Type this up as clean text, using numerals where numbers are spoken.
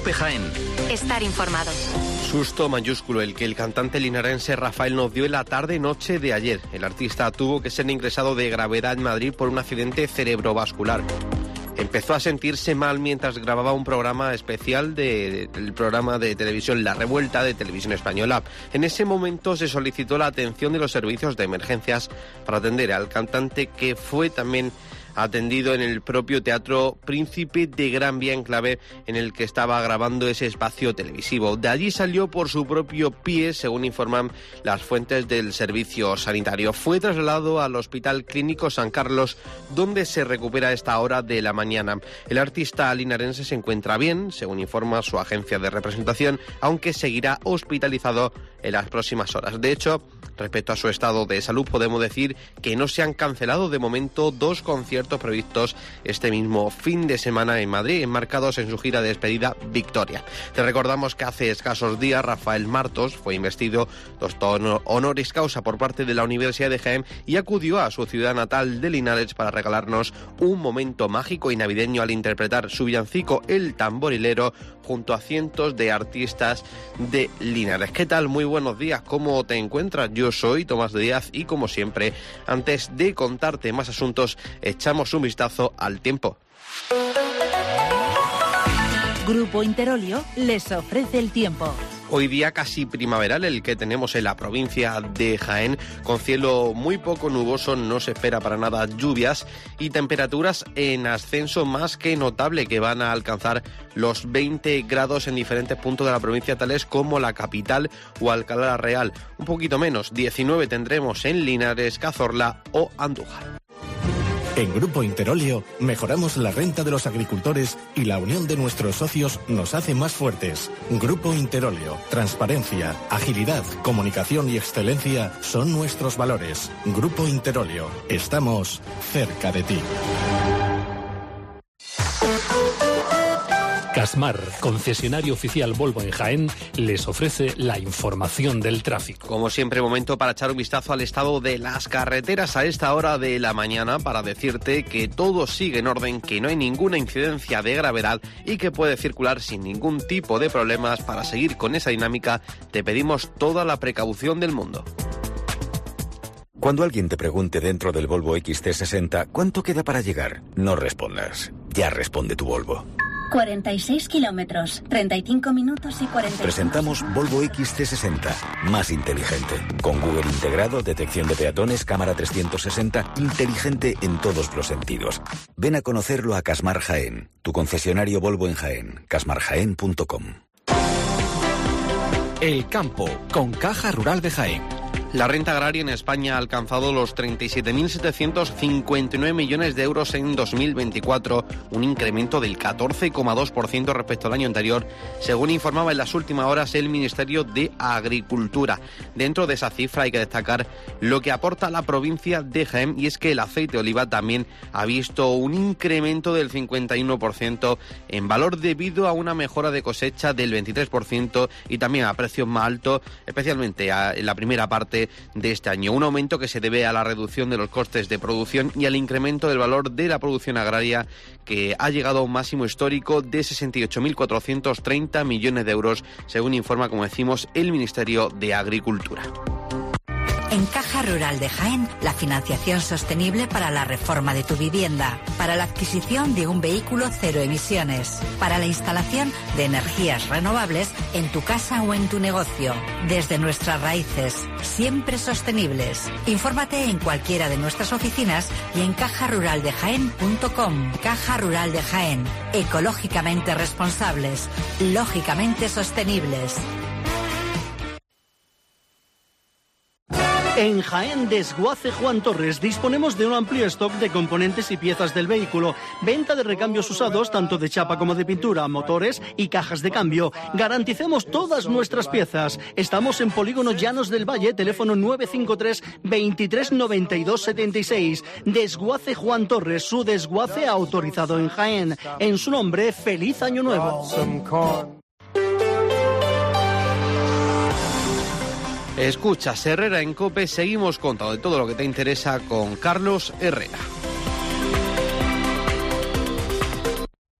COPE Jaén. Estar informado. Susto mayúsculo el que el cantante linarense Rafael nos dio en la tarde-noche de ayer. El artista tuvo que ser ingresado de gravedad en Madrid por un accidente cerebrovascular. Empezó a sentirse mal mientras grababa un programa especial del programa de televisión La Revuelta de Televisión Española. En ese momento se solicitó la atención de los servicios de emergencias para atender al cantante, que fue también atendido en el propio Teatro Príncipe de Gran Vía Enclave, en el que estaba grabando ese espacio televisivo. De allí salió por su propio pie, según informan las fuentes del servicio sanitario. Fue trasladado al Hospital Clínico San Carlos, donde se recupera a esta hora de la mañana. El artista linarense se encuentra bien, según informa su agencia de representación, aunque seguirá hospitalizado en las próximas horas. De hecho, respecto a su estado de salud, podemos decir que no se han cancelado de momento 2 conciertos previstos este mismo fin de semana en Madrid, enmarcados en su gira de despedida Victoria. Te recordamos que hace escasos días Rafael Martos fue investido doctor honoris causa por parte de la Universidad de Jaén y acudió a su ciudad natal de Linares para regalarnos un momento mágico y navideño al interpretar su villancico El Tamborilero junto a cientos de artistas de Linares. ¿Qué tal? Muy buenos días, ¿cómo te encuentras? Yo soy Tomás Díaz y, como siempre, antes de contarte más asuntos, echamos un vistazo al tiempo. Grupo Interolio les ofrece el tiempo. Hoy día casi primaveral el que tenemos en la provincia de Jaén, con cielo muy poco nuboso, no se espera para nada lluvias y temperaturas en ascenso más que notable, que van a alcanzar los 20 grados en diferentes puntos de la provincia, tales como la capital o Alcalá la Real. Un poquito menos, 19 tendremos en Linares, Cazorla o Andújar. En Grupo Interolio mejoramos la renta de los agricultores y la unión de nuestros socios nos hace más fuertes. Grupo Interolio, transparencia, agilidad, comunicación y excelencia son nuestros valores. Grupo Interolio, estamos cerca de ti. Casmar, concesionario oficial Volvo en Jaén, les ofrece la información del tráfico. Como siempre, momento para echar un vistazo al estado de las carreteras a esta hora de la mañana, para decirte que todo sigue en orden, que no hay ninguna incidencia de gravedad y que puede circular sin ningún tipo de problemas. Para seguir con esa dinámica, te pedimos toda la precaución del mundo. Cuando alguien te pregunte dentro del Volvo XC60 ¿cuánto queda para llegar? No respondas. Ya responde tu Volvo. 46 kilómetros, 35 minutos y 40. Presentamos Volvo XC60, más inteligente. Con Google integrado, detección de peatones, cámara 360, inteligente en todos los sentidos. Ven a conocerlo a Casmar Jaén, tu concesionario Volvo en Jaén, casmarjaén.com. El campo, con Caja Rural de Jaén. La renta agraria en España ha alcanzado los 37.759 millones de euros en 2024, un incremento del 14,2% respecto al año anterior, según informaba en las últimas horas el Ministerio de Agricultura. Dentro de esa cifra hay que destacar lo que aporta la provincia de Jaén, y es que el aceite de oliva también ha visto un incremento del 51% en valor debido a una mejora de cosecha del 23% y también a precios más altos, especialmente en la primera parte de este año. Un aumento que se debe a la reducción de los costes de producción y al incremento del valor de la producción agraria, que ha llegado a un máximo histórico de 68.430 millones de euros, según informa, como decimos, el Ministerio de Agricultura. En Caja Rural de Jaén, la financiación sostenible para la reforma de tu vivienda, para la adquisición de un vehículo cero emisiones, para la instalación de energías renovables en tu casa o en tu negocio, desde nuestras raíces, siempre sostenibles. Infórmate en cualquiera de nuestras oficinas y en cajaruraldejaén.com. Caja Rural de Jaén, ecológicamente responsables, lógicamente sostenibles. En Jaén Desguace Juan Torres disponemos de un amplio stock de componentes y piezas del vehículo, venta de recambios usados tanto de chapa como de pintura, motores y cajas de cambio. Garanticemos todas nuestras piezas. Estamos en Polígono Llanos del Valle, teléfono 953 23 92 76. Desguace Juan Torres, su desguace autorizado en Jaén. En su nombre, feliz año nuevo. Escuchas Herrera en COPE, seguimos contando de todo lo que te interesa con Carlos Herrera.